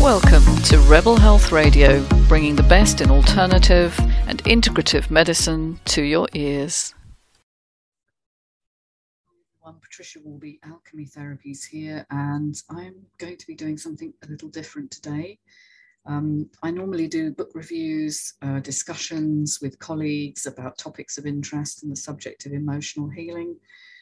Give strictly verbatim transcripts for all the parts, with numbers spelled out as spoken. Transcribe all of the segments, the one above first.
Welcome to Rebel Health Radio, bringing the best in alternative and integrative medicine to your ears. I'm Patricia Walby, Alchemy Therapies here, and I'm going to be doing something a little different today. Um, I normally do book reviews, uh, discussions with colleagues about topics of interest in the subject of emotional healing.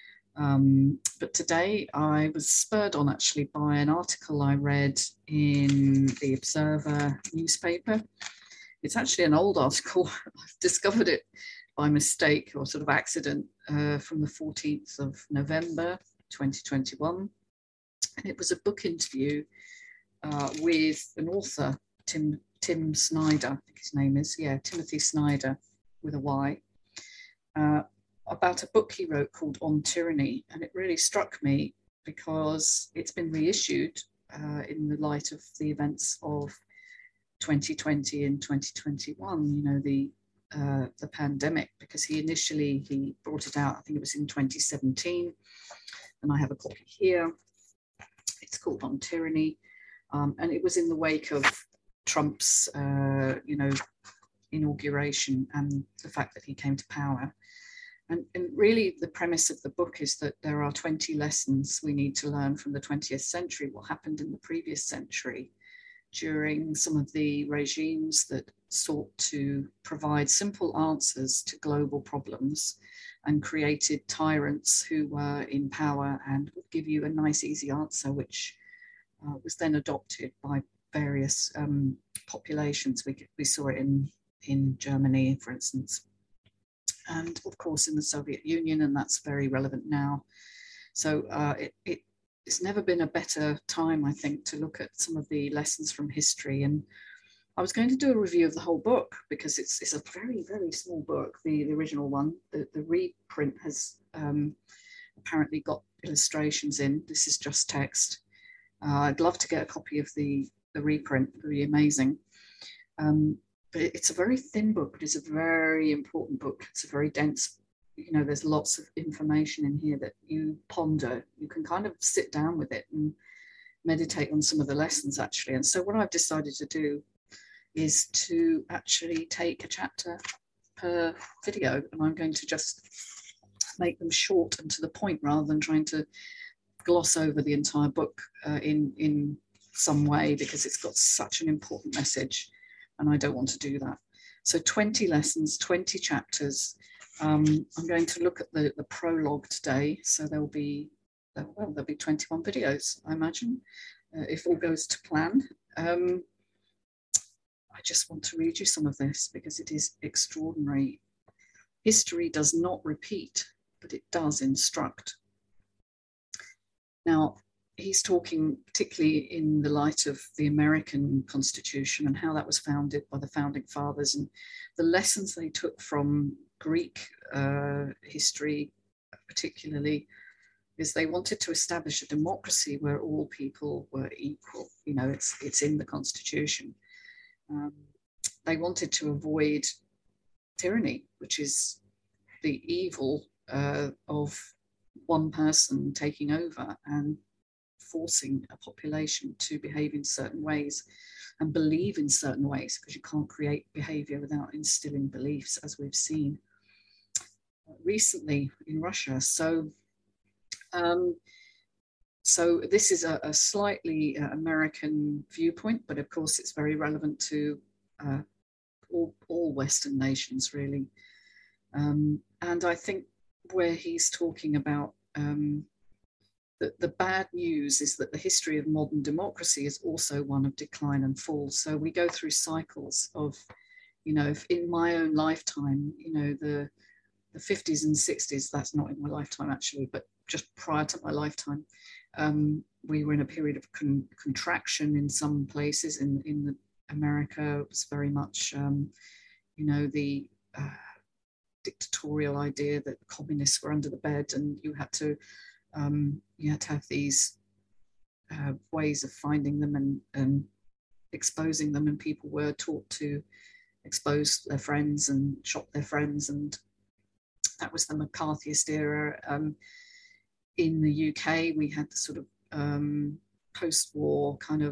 Um, but today I was spurred on actually by an article I read in the Observer newspaper. It's actually an old article. I've discovered it by mistake or sort of accident uh, from the fourteenth of November twenty twenty-one. And it was a book interview uh, with an author, Tim, Tim Snyder, I think his name is, yeah, Timothy Snyder with a Y. Uh, about a book he wrote called On Tyranny. And it really struck me because it's been reissued uh, in the light of the events of twenty twenty and twenty twenty-one, you know, the uh, the pandemic, because he initially, he brought it out, I think it was in twenty seventeen, and I have a copy here. It's called On Tyranny, um, and it was in the wake of Trump's, uh, you know, inauguration and the fact that he came to power. And, and really the premise of the book is that there are twenty lessons we need to learn from the twentieth century, what happened in the previous century during some of the regimes that sought to provide simple answers to global problems and created tyrants who were in power and would give you a nice, easy answer, which uh, was then adopted by various um, populations. We, we saw it in, in Germany, for instance, and of course in the Soviet Union, and that's very relevant now. So uh, it, it, it's never been a better time, I think, to look at some of the lessons from history. And I was going to do a review of the whole book because it's, it's a very, very small book, the, the original one. The, the reprint has um, apparently got illustrations in. This is just text. Uh, I'd love to get a copy of the, the reprint. It would be amazing. Um, But it's a very thin book, but it's a very important book. It's a very dense, you know, there's lots of information in here that you ponder. You can kind of sit down with it and meditate on some of the lessons, actually. And so what I've decided to do is to actually take a chapter per video, and I'm going to just make them short and to the point rather than trying to gloss over the entire book uh, in, in some way, because it's got such an important message. And I don't want to do that. So twenty lessons, twenty chapters. Um, I'm going to look at the, the prologue today. So there'll be, well, there'll be twenty-one videos, I imagine, uh, if all goes to plan. Um, I just want to read you some of this because it is extraordinary. History does not repeat, but it does instruct. Now, he's talking particularly in the light of the American Constitution and how that was founded by the founding fathers and the lessons they took from Greek uh, history, particularly, is they wanted to establish a democracy where all people were equal. You know, it's it's in the Constitution. Um, they wanted to avoid tyranny, which is the evil uh, of one person taking over and forcing a population to behave in certain ways and believe in certain ways, because you can't create behavior without instilling beliefs, as we've seen recently in Russia. So, um, so this is a, a slightly uh, American viewpoint, but of course it's very relevant to uh, all, all Western nations, really. Um, and I think where he's talking about um, The, the bad news is that the history of modern democracy is also one of decline and fall. So we go through cycles of, you know, if in my own lifetime, you know, the the fifties and sixties, that's not in my lifetime actually, but just prior to my lifetime, um, we were in a period of con- contraction in some places. In, in the America, it was very much, um, you know, the uh, dictatorial idea that communists were under the bed and you had to Um, you had to have these uh, ways of finding them and, and exposing them, and people were taught to expose their friends and shop their friends, and that was the McCarthyist era. Um, in the U K, we had the sort of um, post-war kind of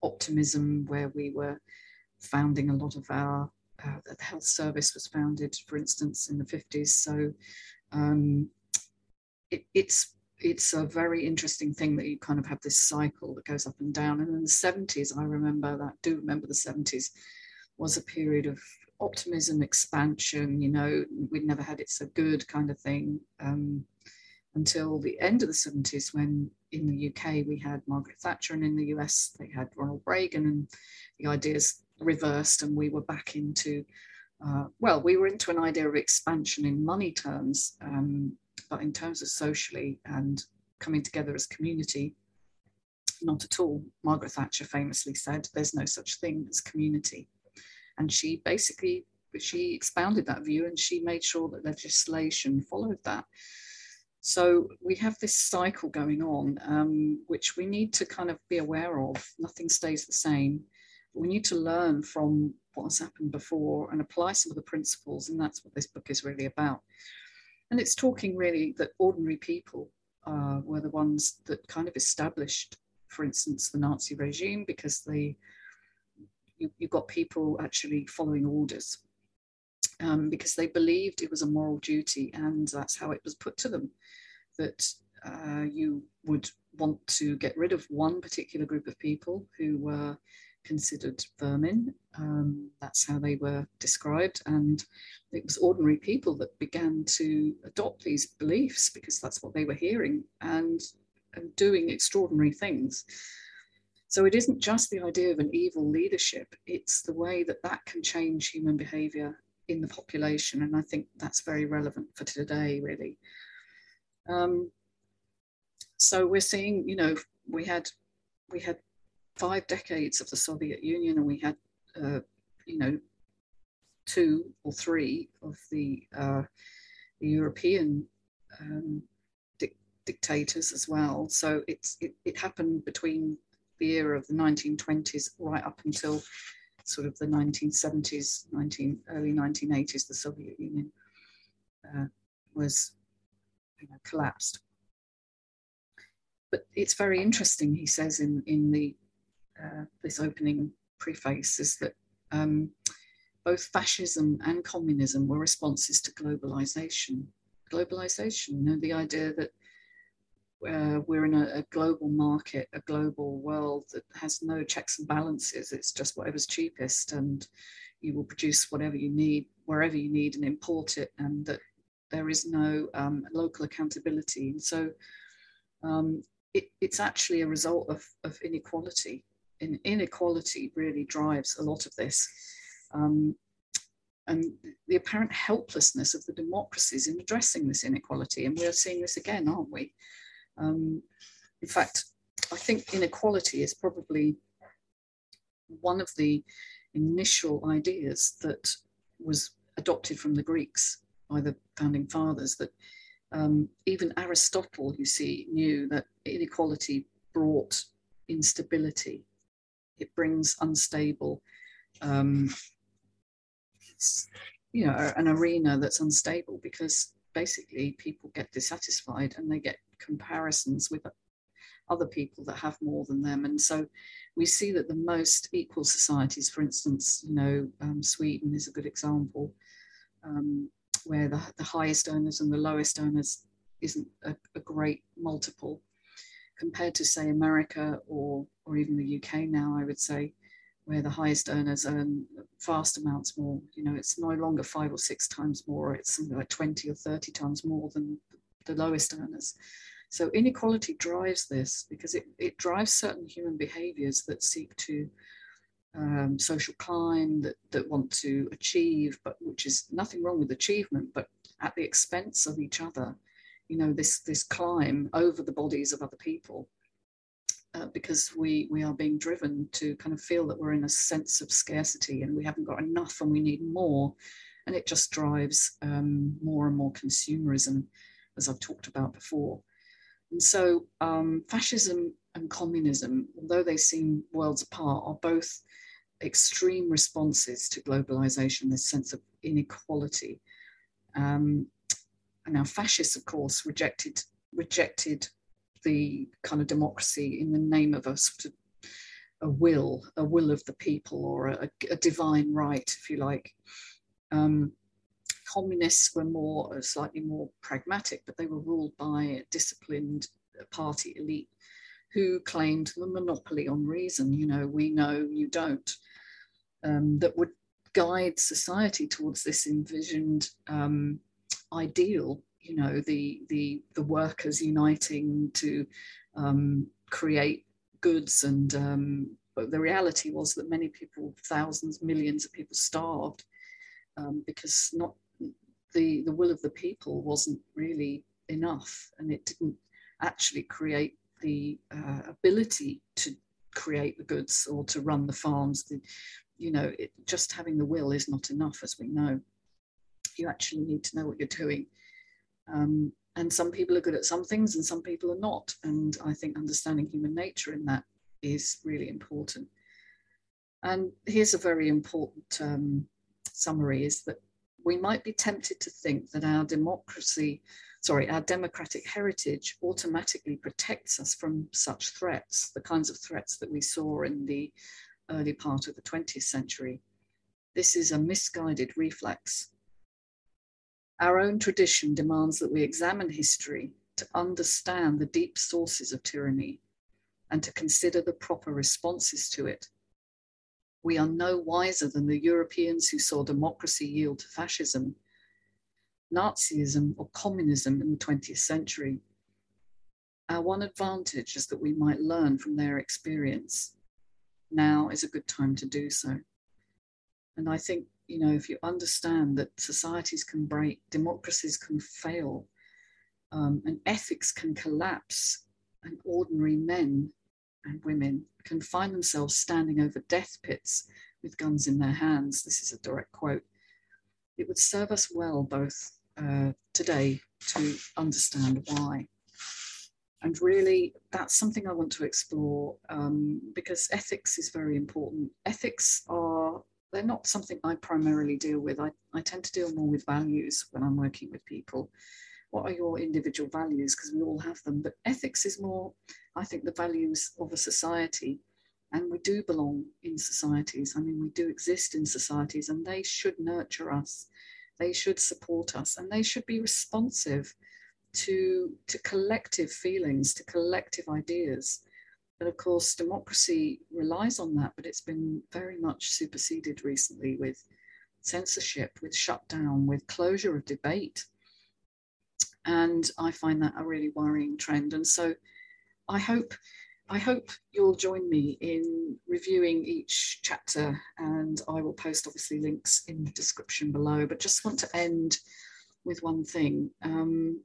optimism, where we were founding a lot of our, uh, the health service was founded, for instance, in the fifties. So um, it, it's it's a very interesting thing that you kind of have this cycle that goes up and down. And in the seventies, I remember that, do remember the seventies was a period of optimism, expansion, you know, we'd never had it so good kind of thing, um, until the end of the seventies, when in the U K we had Margaret Thatcher, and in the U S they had Ronald Reagan, and the ideas reversed, and we were back into, uh, well, we were into an idea of expansion in money terms, um, but in terms of socially and coming together as community, not at all. Margaret Thatcher famously said, there's no such thing as community. And she basically, she expounded that view, and she made sure that legislation followed that. So we have this cycle going on, um, which we need to kind of be aware of. Nothing stays the same. We need to learn from what has happened before and apply some of the principles, and that's what this book is really about. And it's talking really that ordinary people uh, were the ones that kind of established, for instance, the Nazi regime, because they, you, you got people actually following orders um, because they believed it was a moral duty, and that's how it was put to them, that uh, you would want to get rid of one particular group of people who were considered vermin. Um, that's how they were described, and it was ordinary people that began to adopt these beliefs because that's what they were hearing, and, and doing extraordinary things. So it isn't just the idea of an evil leadership, it's the way that that can change human behavior in the population, and I think that's very relevant for today, really. Um, so we're seeing, you know, we had we had five decades of the Soviet Union, and we had, uh, you know, two or three of the, uh, the European um, di dictators as well. So it's, it, it happened between the era of the nineteen twenties right up until sort of the nineteen seventies, nineteen, early nineteen eighties, the Soviet Union uh, was, you know, collapsed. But it's very interesting, he says in, in the Uh, this opening preface, is that um, both fascism and communism were responses to globalization. Globalization, you know, the idea that uh, we're in a, a global market, a global world that has no checks and balances. It's just whatever's cheapest, and you will produce whatever you need, wherever you need, and import it, and that there is no um, local accountability. And so um, it, it's actually a result of, of inequality. In, inequality really drives a lot of this, um, and the apparent helplessness of the democracies in addressing this inequality. And we're seeing this again, aren't we? Um, in fact, I think inequality is probably one of the initial ideas that was adopted from the Greeks by the founding fathers, that um, even Aristotle, you see, knew that inequality brought instability. It brings unstable, um, you know, an arena that's unstable, because basically people get dissatisfied and they get comparisons with other people that have more than them. And so we see that the most equal societies, for instance, you know, um, Sweden is a good example, um, where the, the highest earners and the lowest earners isn't a, a great multiple, compared to, say, America or, or even the U K now, I would say, where the highest earners earn vast amounts more. You know, it's no longer five or six times more, it's something like twenty or thirty times more than the lowest earners. So inequality drives this, because it, it drives certain human behaviors that seek to um, social climb, that, that want to achieve, but which is nothing wrong with achievement, but at the expense of each other. You know, this, this climb over the bodies of other people, uh, because we, we are being driven to kind of feel that we're in a sense of scarcity and we haven't got enough and we need more. And it just drives um, more and more consumerism, as I've talked about before. And so um, fascism and communism, although they seem worlds apart, are both extreme responses to globalization, this sense of inequality. Um, And now fascists, of course, rejected rejected the kind of democracy in the name of a sort of a will, a will of the people, or a, a divine right, if you like. Um, communists were more, slightly more pragmatic, but they were ruled by a disciplined party elite who claimed the monopoly on reason. You know, we know, you don't. Um, that would guide society towards this envisioned um, ideal. You know, the the the workers uniting to um, create goods, and um, but the reality was that many people, thousands, millions of people, starved um, because not the the will of the people wasn't really enough, and it didn't actually create the uh, ability to create the goods or to run the farms. The, you know, it, just having the will is not enough, as we know. You actually need to know what you're doing. Um, and some people are good at some things and some people are not. And I think understanding human nature in that is really important. And here's a very important um, summary, is that we might be tempted to think that our democracy, sorry, our democratic heritage automatically protects us from such threats, the kinds of threats that we saw in the early part of the twentieth century. This is a misguided reflex. Our own tradition demands that we examine history to understand the deep sources of tyranny and to consider the proper responses to it. We are no wiser than the Europeans who saw democracy yield to fascism, Nazism, or communism in the twentieth century. Our one advantage is that we might learn from their experience. Now is a good time to do so. And I think, you know, if you understand that societies can break, democracies can fail, um, and ethics can collapse, and ordinary men and women can find themselves standing over death pits with guns in their hands, this is a direct quote, it would serve us well both uh, today to understand why. And really, that's something I want to explore um, because ethics is very important. Ethics are, they're not something I primarily deal with. I, I tend to deal more with values when I'm working with people. What are your individual values? Because we all have them. But ethics is more, I think, the values of a society. And we do belong in societies. I mean, we do exist in societies, and they should nurture us. They should support us, and they should be responsive to, to collective feelings, to collective ideas. But of course, democracy relies on that, but it's been very much superseded recently with censorship, with shutdown, with closure of debate. And I find that a really worrying trend. And so I hope, I hope you'll join me in reviewing each chapter, and I will post obviously links in the description below, but just want to end with one thing. Um,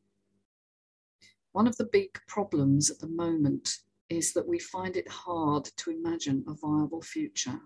one of the big problems at the moment is that we find it hard to imagine a viable future.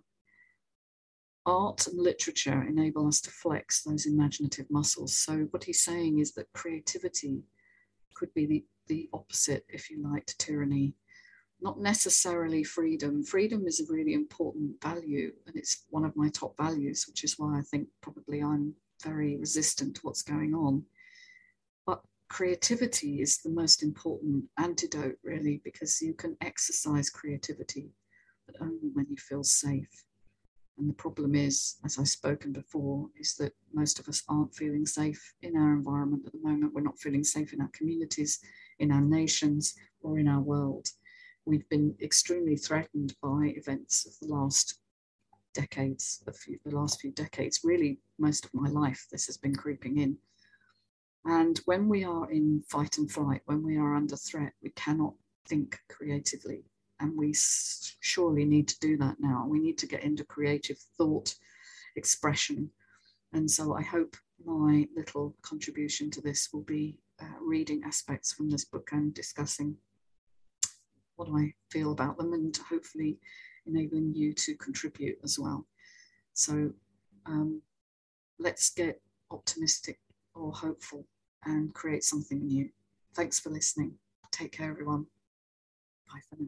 Art and literature enable us to flex those imaginative muscles. So what he's saying is that creativity could be the, the opposite, if you like, to tyranny. Not necessarily freedom. Freedom is a really important value, and it's one of my top values, which is why I think probably I'm very resistant to what's going on. But creativity is the most important antidote, really, because you can exercise creativity, but only when you feel safe. And the problem is, as I've spoken before, is that most of us aren't feeling safe in our environment at the moment. We're not feeling safe in our communities, in our nations, or in our world. We've been extremely threatened by events of the last decades, the, few, the last few decades, really most of my life, this has been creeping in. And when we are in fight and flight, when we are under threat, we cannot think creatively. And we surely need to do that now. We need to get into creative thought expression. And so I hope my little contribution to this will be uh, reading aspects from this book and discussing what I feel about them, and hopefully enabling you to contribute as well. So um, let's get optimistic or hopeful and create something new. Thanks for listening. Take care, everyone. Bye for now.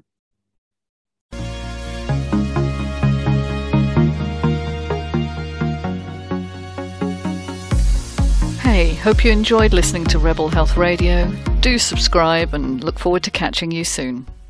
Hey, hope you enjoyed listening to Rebel Health Radio. Do subscribe and look forward to catching you soon.